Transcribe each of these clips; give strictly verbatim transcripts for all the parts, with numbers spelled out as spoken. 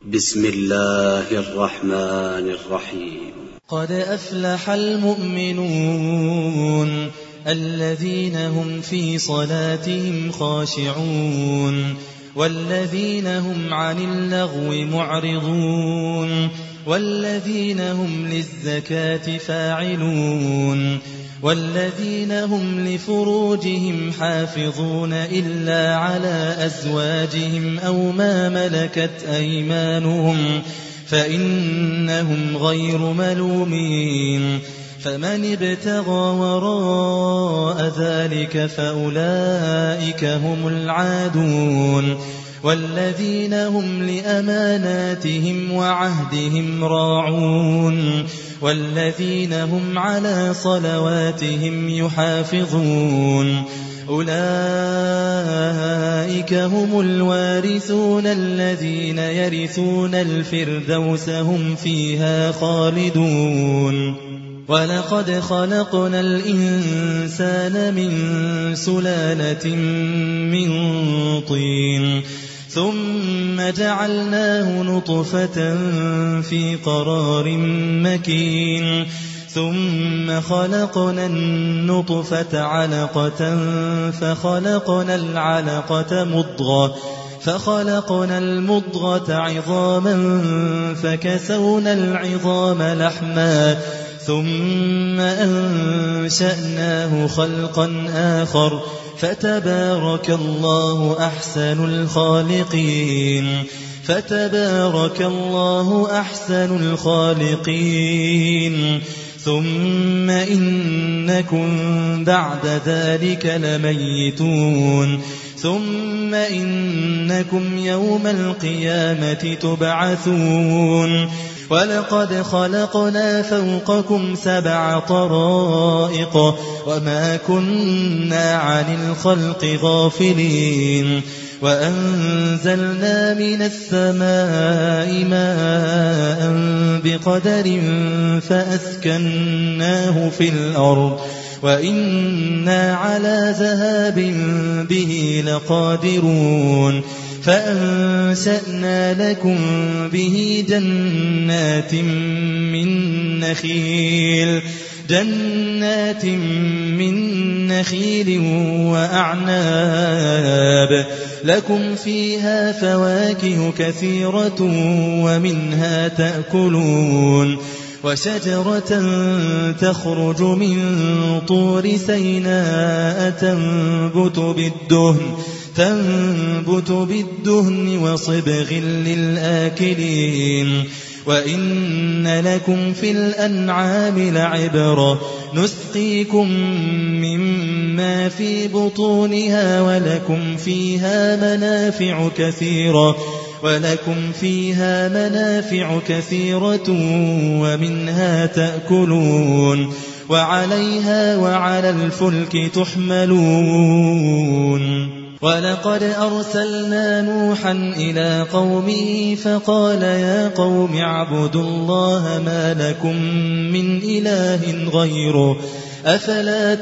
بسم الله الرحمن الرحيم. قد أفلح المؤمنون الذين هم في صلاتهم خاشعون والذين هم عن اللغو معرضون والذين هم للزكاة فاعلون والذين هم لفروجهم حافظون إلا على أزواجهم أو ما ملكت أيمانهم فإنهم غير ملومين. فمن ابتغى وراء ذلك فأولئك هم العادون. والذين هم لأماناتهم وعهدهم راعون والذين هم على صلواتهم يحافظون أولئك هم الوارثون الذين يرثون الفردوس هم فيها خالدون. ولقد خلقنا الإنسان من سلالة من طين ثم جعلناه نطفة في قرار مكين ثم خلقنا النطفة علقة فخلقنا العلقة مضغة فخلقنا المضغة عظاما فكسونا العظام لحما ثم أنشأناه خلقا آخر فتبارك الله أحسن الخالقين فتبارك الله أحسن الخالقين. ثم إنكم بعد ذلك لميتون ثم إنكم يوم القيامة تبعثون. ولقد خلقنا فوقكم سبع طرائق وما كنا عن الخلق غافلين وأنزلنا من السماء ماء بقدر فأسكناه في الأرض وإنا على ذهاب به لقادرون. فأنشأنا لكم به جنات من نخيل جنات من نخيل وأعناب لكم فيها فواكه كثيرة ومنها تأكلون. وشجرة تخرج من طور سيناء تنبت بالدهن تنبت بالدهن وصبغ للآكلين. وإن لكم في الأنعام لعبرة نسقيكم مما في بطونها ولكم فيها منافع كثيرة ولكم فيها منافع كثيرة ومنها تأكلون وعليها وعلى الفلك تحملون. ولقد أرسلنا نوحا إلى قومه فقال يا قوم اعبدوا الله ما لكم من إله غيره أفلا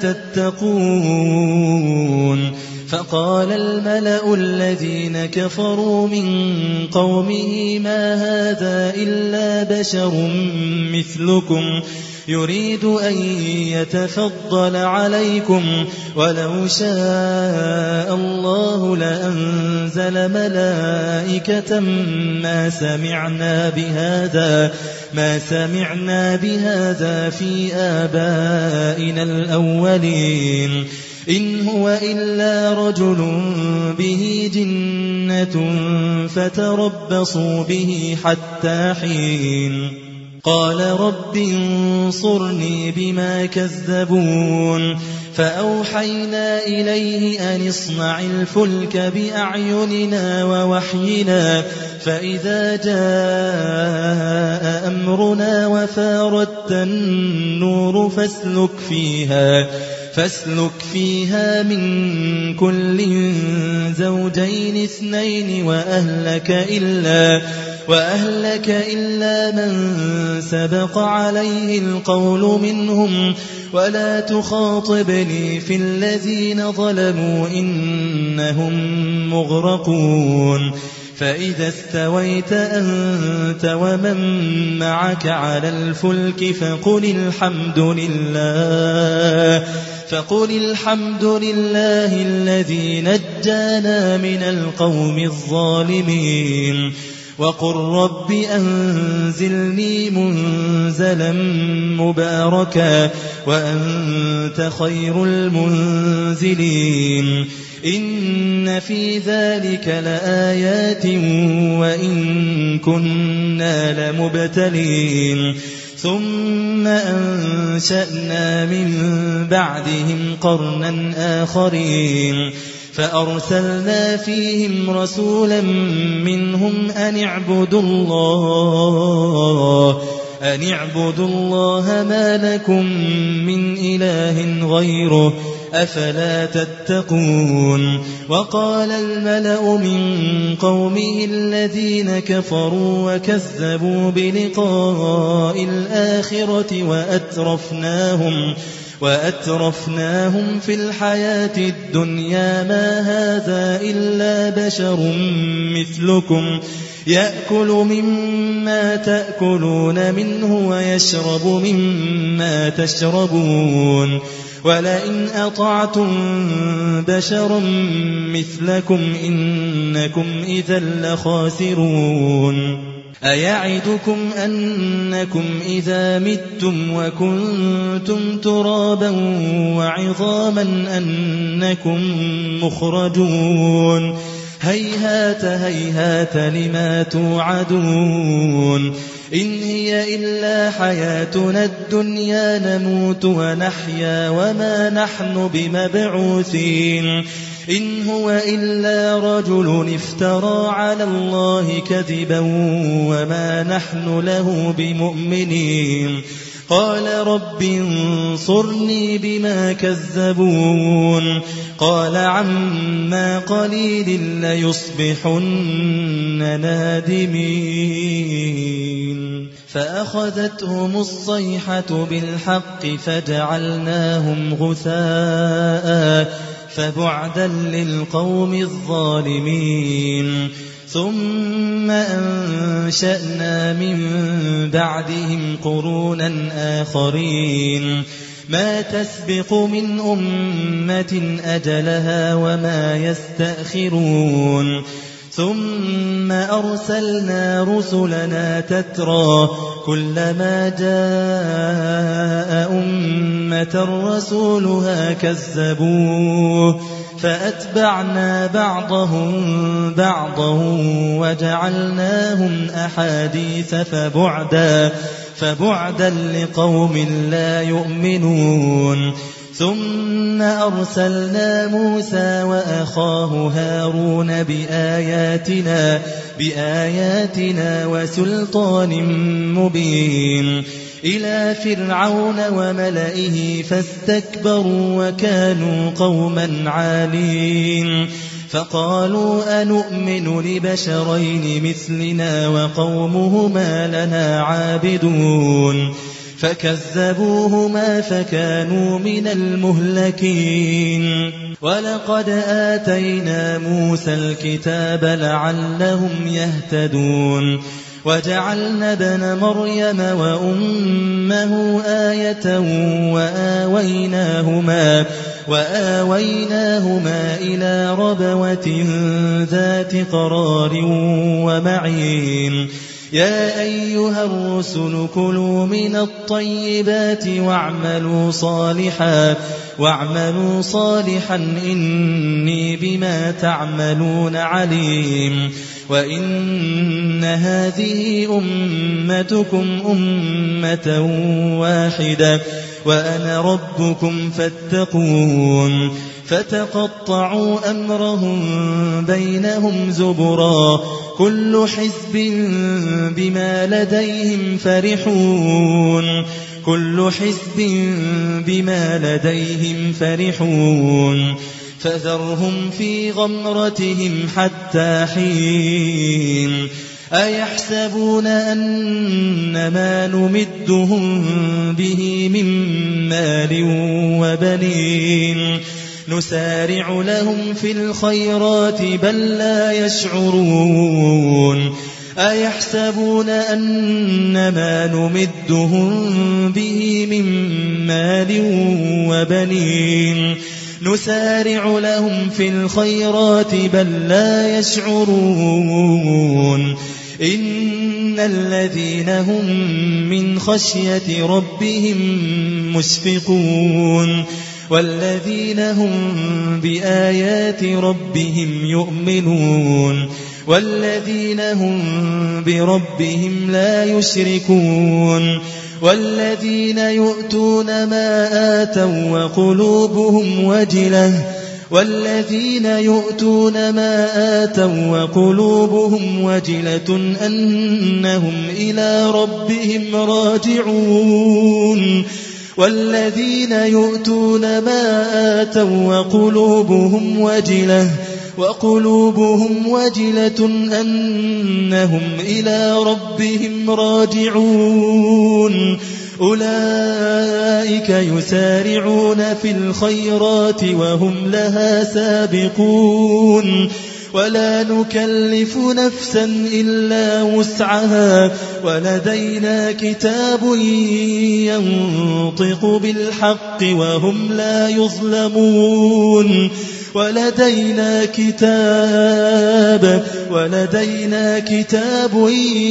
تتقون. فقال الملأ الذين كفروا من قومه ما هذا إلا بشر مثلكم يريد أن يتفضل عليكم ولو شاء الله لأنزل ملائكة ما سمعنا بهذا ما سمعنا بهذا في آبائنا الأولين إن هو إلا رجل به جنة فتربصوا به حتى حين. قال رب انصرني بما كذبون. فأوحينا إليه أن اصنع الفلك بأعيننا ووحينا فإذا جاء أمرنا وفاردت النور فاسلك فيها فاسلك فيها من كل زوجين اثنين وأهلك إلا وأهلك إلا من سبق عليه القول منهم ولا تخاطبني في الذين ظلموا إنهم مغرقون. فإذا استويت أنت ومن معك على الفلك فقل الحمد لله فقل الحمد لله الذي نجانا من القوم الظالمين وقل رب أنزلني منزلا مباركا وأنت خير المنزلين إن في ذلك لآيات وإن كنا لمبتلين ثم أنشأنا من بعدهم قرنا آخرين فأرسلنا فيهم رسولا منهم أن اعبدوا الله أن اعبدوا الله ما لكم من إله غيره أفلا تتقون وقال الملأ من قومه الذين كفروا وكذبوا بلقاء الآخرة وأترفناهم وأترفناهم في الحياة الدنيا ما هذا إلا بشر مثلكم يأكل مما تأكلون منه ويشرب مما تشربون ولئن أطعتم بشرا مثلكم إنكم إذا لخاسرون أيعدكم أنكم إذا متم وكنتم ترابا وعظاما أنكم مخرجون هيهات هيهات لما توعدون إن هي إلا حياتنا الدنيا نموت ونحيا وما نحن بمبعوثين إن هو إلا رجل افترى على الله كذبا وما نحن له بمؤمنين قال رب انصرني بما كذبون قال عما قليل ليصبحن نادمين فأخذتهم الصيحة بالحق فجعلناهم غثاء فبعدا للقوم الظالمين ثم أنشأنا من بعدهم قرونا آخرين ما تسبق من أمة أجلها وما يستأخرون ثم أرسلنا رسلنا تترى كلما جاء أمة رسولها كذبوه فأتبعنا بعضهم بعضا وجعلناهم أحاديث فبعدا فبعدا لقوم لا يؤمنون ثم أرسلنا موسى وأخاه هارون بآياتنا بآياتنا وسلطان مبين إلى فرعون وملئه فاستكبروا وكانوا قوما عالين فقالوا أنؤمن لبشرين مثلنا وقومهما لنا عابدون فكذبوهما فكانوا من المهلكين ولقد آتينا موسى الكتاب لعلهم يهتدون وجعلنا ابن مريم وأمه آية وآويناهما وآويناهما إلى ربوة ذات قرار ومعين يا أيها الرسل كلوا من الطيبات واعملوا صالحا واعملوا صالحا إني بما تعملون عليم وإن هذه أمتكم أمة واحدة وأنا ربكم فاتقون فتقطعوا أمرهم بينهم زبرا كل حزب بما لديهم فرحون كل حزب بما لديهم فرحون فذرهم في غمرتهم حتى حين أيحسبون أن ما نمدهم به من مال وبنين نسارع لهم في الخيرات بل لا يشعرون أيحسبون أنما نمدهم به من مال وبنين نسارع لهم في الخيرات بل لا يشعرون إن الذين هم من خشية ربهم مشفقون والذين هم بآيات ربهم يؤمنون والذين هم بربهم لا يشركون والذين يؤتون ما آتوا وقلوبهم وجلة والذين يؤتون ما آتوا وقلوبهم وجلة أنهم إلى ربهم راجعون والذين يؤتون ما آتوا وقلوبهم وجلة وقلوبهم وجلة أنهم إلى ربهم راجعون أولئك يسارعون في الخيرات وهم لها سابقون ولا نكلف نفسا إلا وسعها ولدينا كتاب ينطق بالحق وهم لا يظلمون ولدينا كتاب ولدينا كتاب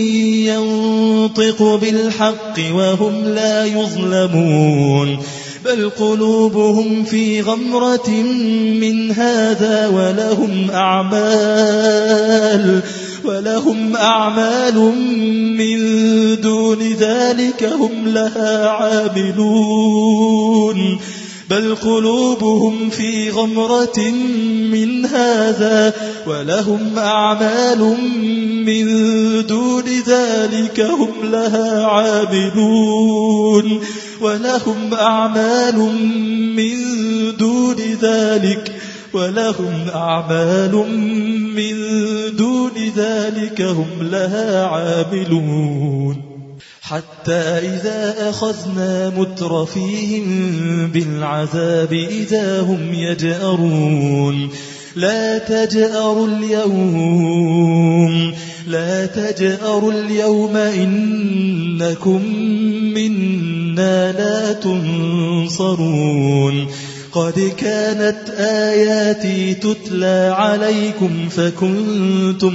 ينطق بالحق وهم لا يظلمون بل قلوبهم في غمرة من هذا ولهم أعمال ولهم أعمال من دون ذلك هم لها عاملون بل قلوبهم في غمرة من هذا ولهم أعمال من دون ذلك هم لها عاملون ولهم أعمال من دون ذلك ولهم أعمال من دون ذلك هم لها عاملون حتى إذا أخذنا مترفيهم بالعذاب إذا هم يجأرون لا تجأروا اليوم لا تجأروا اليوم إنكم منا لا تنصرون قد كانت آياتي تتلى عليكم فكنتم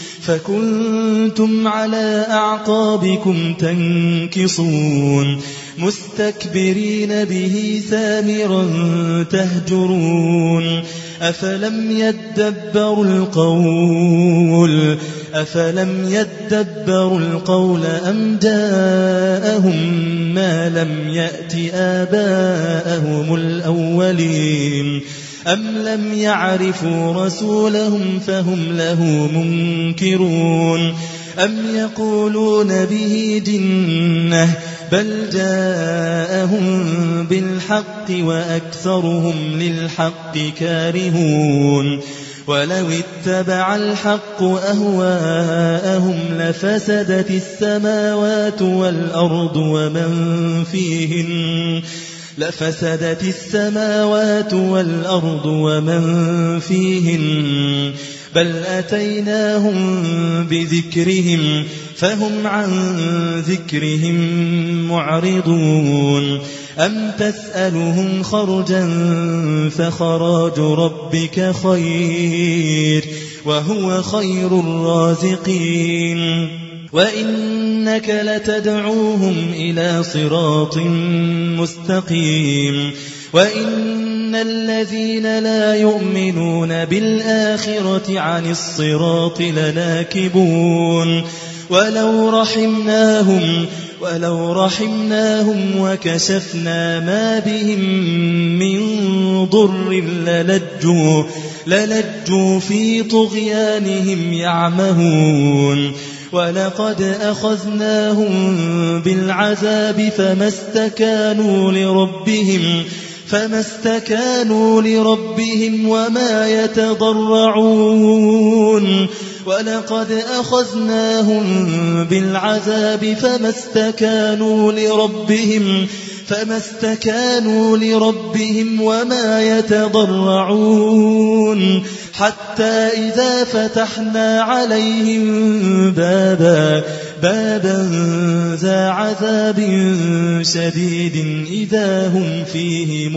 فكنتم على أعقابكم تنكصون مستكبرين به سامرا تهجرون أفلم يدبروا القول أفلم يدبروا القول أم جاءهم ما لم يأت آباءهم الأولين أم لم يعرفوا رسولهم فهم له منكرون أم يقولون به جنة بل جاءهم بالحق وأكثرهم للحق كارهون ولو اتبع الحق أهواءهم لفسدت السماوات والأرض ومن فيهن لفسدت السماوات والأرض ومن فيهن بل أتيناهم بذكرهم فهم عن ذكرهم معرضون أم تسألهم خرجا فخراج ربك خير وهو خير الرازقين وإنك لتدعوهم إلى صراط مستقيم وإن الذين لا يؤمنون بالآخرة عن الصراط لناكبون ولو رحمناهم ولو رحمناهم وكشفنا ما بهم من ضر للجوا للجوا في طغيانهم يعمهون ولقد أخذناهم بالعذاب فما استكانوا لربهم فما استكانوا لربهم وما يتضرعون ولقد أخذناهم بالعذاب فما استكانوا لربهم فما استكانوا لربهم وما يتضرعون حتى إذا فتحنا عليهم بابا بابا ذا عذاب شديد إذا هم فيه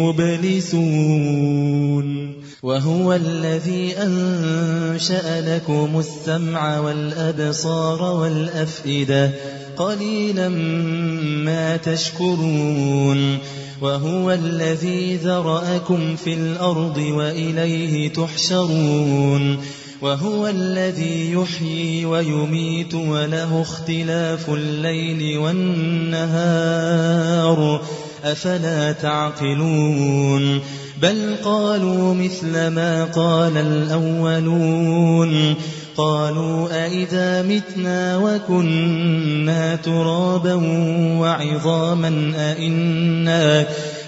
مبلسون وهو الذي أنشأ لكم السمع والأبصار والأفئدة قليلا ما تشكرون وهو الذي ذرأكم في الأرض وإليه تحشرون وهو الذي يحيي ويميت وله اختلاف الليل والنهار أفلا تعقلون بل قالوا مثل ما قال الأولون قالوا أئذا متنا وكنا ترابا وعظاما أئنا,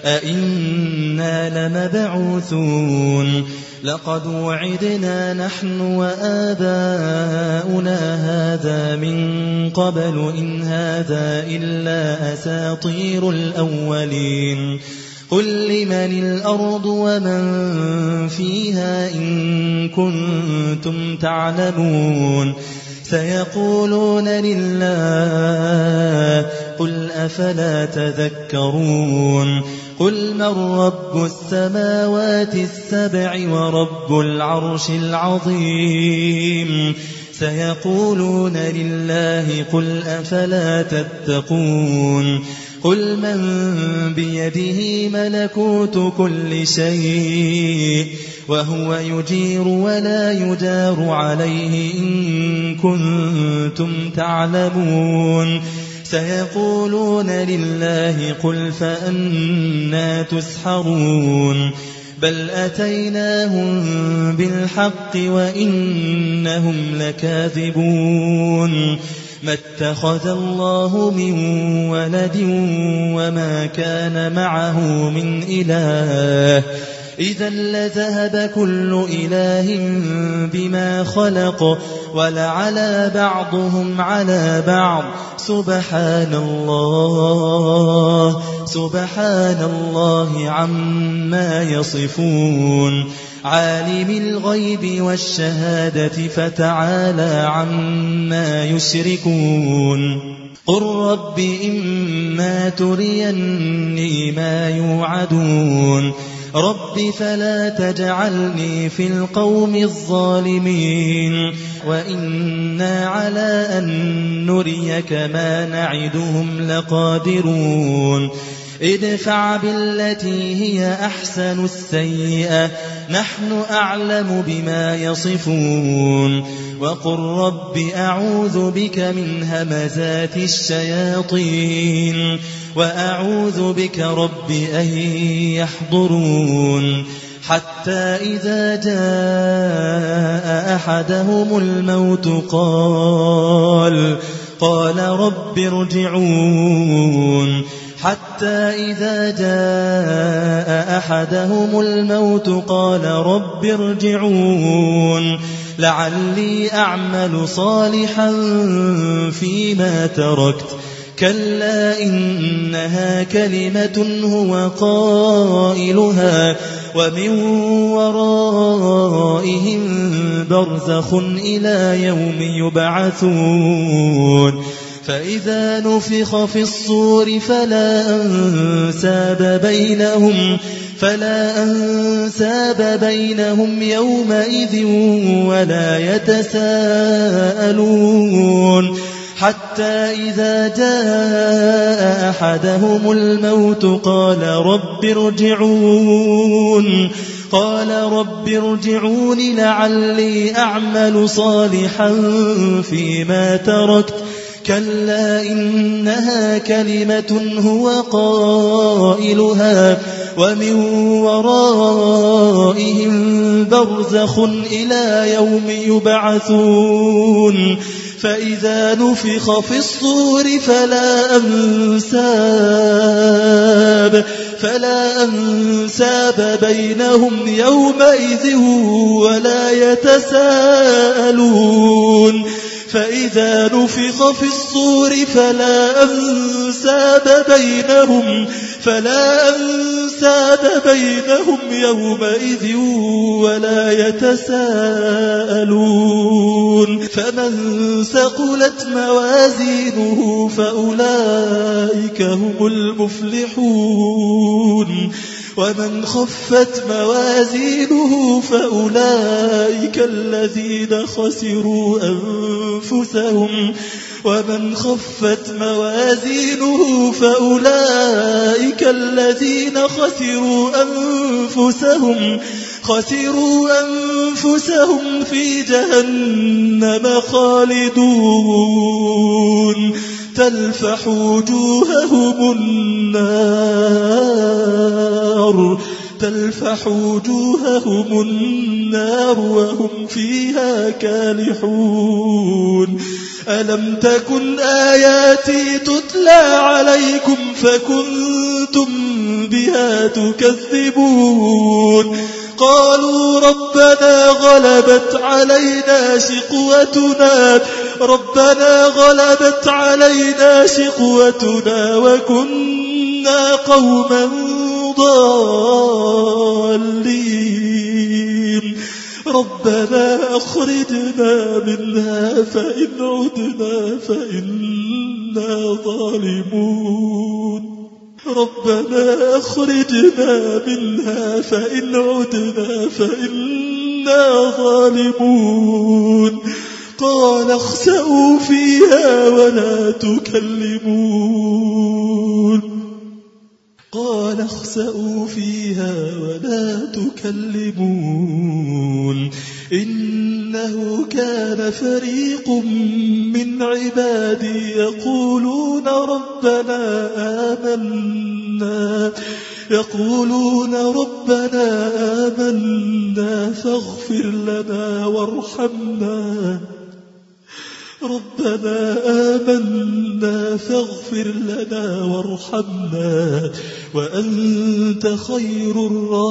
أئنا لمبعوثون لقد وعدنا نحن وآباؤنا هذا من قبل إن هذا إلا أساطير الأولين قل لمن الأرض ومن فيها إن كنتم تعلمون سيقولون لله قل أفلا تذكرون قل من رب السماوات السبع ورب العرش العظيم سيقولون لله قل أفلا تتقون قل من بيده ملكوت كل شيء وهو يجير ولا يجار عليه إن كنتم تعلمون سيقولون لله قل فأنى تسحرون بل أتيناهم بالحق وإنهم لكاذبون ما اتخذ الله من ولد وما كان معه من إله إذا لذهب كل إله بما خلق ولعلى بعضهم على بعض سبحان الله سبحان الله عما يصفون عالم الغيب والشهادة فتعالى عما يشركون قل رب إما تريني ما يوعدون رب فلا تجعلني في القوم الظالمين وإنا على أن نريك ما نعدهم لقادرون ادفع بالتي هي أحسن السيئة نحن أعلم بما يصفون وقل رب أعوذ بك من همزات الشياطين وأعوذ بك رب أن يحضرون حتى إذا جاء أحدهم الموت قال قال رب ارجعون حتى إذا جاء أحدهم الموت قال رب ارجعون لعلي أعمل صالحا فيما تركت كلا إنها كلمة هو قائلها ومن ورائهم برزخ إلى يوم يبعثون فإذا نفخ في الصور فلا أنساب بينهم فلا أنساب بينهم يومئذ ولا يتساءلون حتى إذا جاء أحدهم الموت قال رب ارجعون قال رب ارجعون لعلي أعمل صالحا فيما تركت كلا إنها كلمة هو قائلها ومن ورائهم برزخ إلى يوم يبعثون فإذا نفخ في الصور فلا أنساب فلا أنساب بينهم يومئذ ولا يتساءلون فإذا نفخ في الصور فلا أنساب بينهم فلا أنساب بينهم يومئذ ولا يتساءلون فمن ثقلت موازينه فأولئك هم المفلحون ومن خفت موازينه فأولئك الذين خسروا أنفسهم ومن خفت موازينه فأولئك الذين خسروا أنفسهم خسروا أنفسهم في جهنم خالدون تلفح وجوههم النار تلفح وجوههم النار وهم فيها كالحون ألم تكن آياتي تتلى عليكم فكنتم بها تكذبون قالوا ربنا غلبت علينا شقوتنا ربنا غلبت علينا شقوتنا وكنا قوما ضالين ربنا أخرجنا منها فإن عدنا فإنا ظالمون ربنا أخرجنا منها فإن عدنا فإنا ظالمون قال اخسئوا فيها ولا تكلمون قال اخسئوا فيها ولا تكلمون إنه كان فريق من عبادي يقولون ربنا آمنا يقولون ربنا آمنا فاغفر لنا وارحمنا ربنا آمنا فاغفر لنا وارحمنا وأنت خير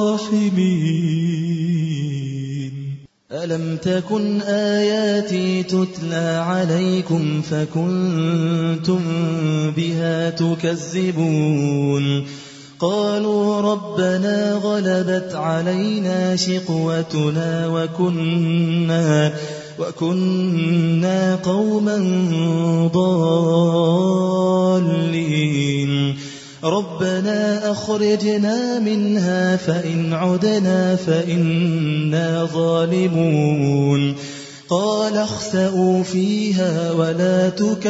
الراحمين ألم تكن آياتي تتلى عليكم فكنتم بها تكذبون قالوا ربنا غلبت علينا شقوتنا وكنا وكنا قوما ضالين ربنا أخرجنا منها فإن عدنا فإنا ظالمون قال اخسئوا فيها ولا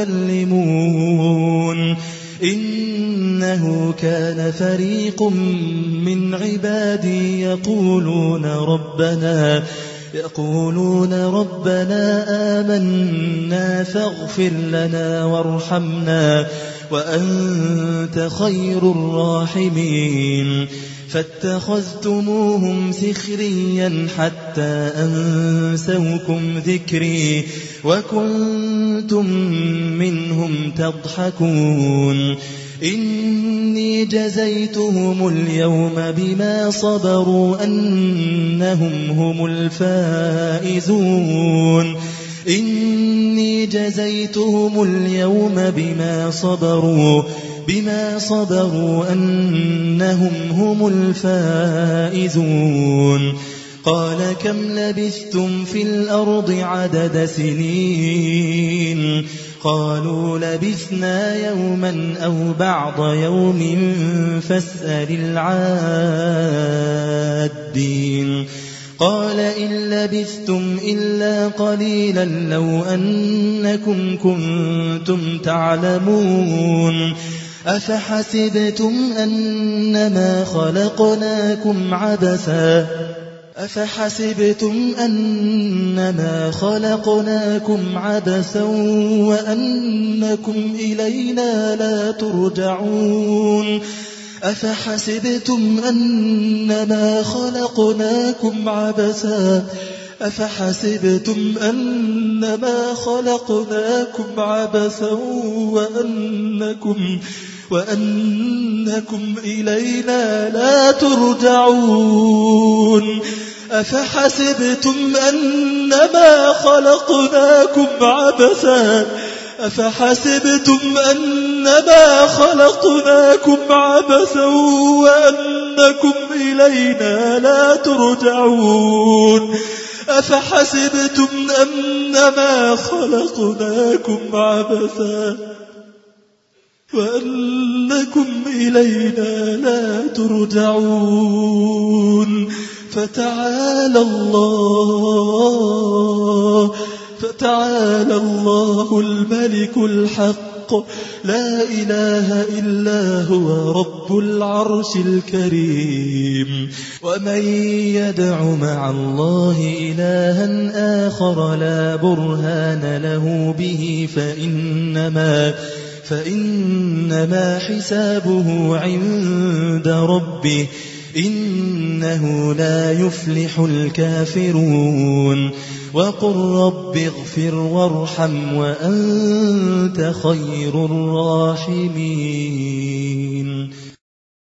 تكلمون إنه كان فريق من عبادي يقولون ربنا يقولون ربنا آمنا فاغفر لنا وارحمنا وأنت خير الراحمين فاتخذتموهم سخريا حتى أنسوكم ذكري وكنتم منهم تضحكون إني جزيتهم اليوم بما صبروا أنهم هم الفائزون إني جزيتهم اليوم بما صبروا بما صبروا أنهم هم الفائزون قال كم لبثتم في الأرض عدد سنين قالوا لبثنا يوما أو بعض يوم فاسأل العادين قال إن لبثتم إلا قليلا لو أنكم كنتم تعلمون أفحسبتم أنما خلقناكم عبثا أفحسبتم أنما خلقناكم عبثا وأنكم إلينا لا ترجعون أفحسبتم أنما خلقناكم عبثا أفحسبتم أنما خلقناكم عبثا وأنكم وأنكم إلينا لا ترجعون أفحسبتم أنما خلقناكم عبثا أفحسبتم أنما خلقناكم عبثا وأنكم إلينا لا ترجعون أفحسبتم أنما خلقناكم عبثا وأنكم إلينا لا ترجعون فتعالى الله فتعالى الله الملك الحق لا إله إلا هو رب العرش الكريم ومن يدع مع الله إلها آخر لا برهان له به فإنما فإنما حسابه عند ربه إنه لا يفلح الكافرون وقل رب اغفر وارحم وأنت خير الراحمين